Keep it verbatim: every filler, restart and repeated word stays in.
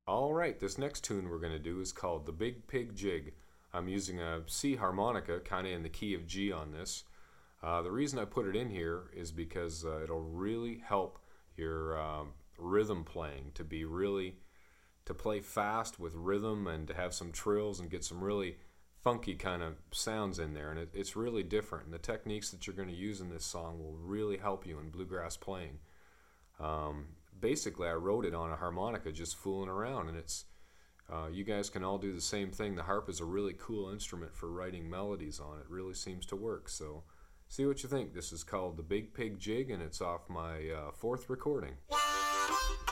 All right, this next tune we're going to do is called The Big Pig Jig. I'm using a C harmonica, kind of in the key of G on this. Uh, the reason I put it in here is because uh, it'll really help your um, rhythm playing to be really, to play fast with rhythm and to have some trills and get some really funky kind of sounds in there. And it, it's really different. And the techniques that you're going to use in this song will really help you in bluegrass playing. Um, basically, I wrote it on a harmonica just fooling around, and it's uh, you guys can all do the same thing. The harp is a really cool instrument for writing melodies on. It really seems to work. So, see what you think. This is called the Big Pig Jig, and it's off my uh, fourth recording.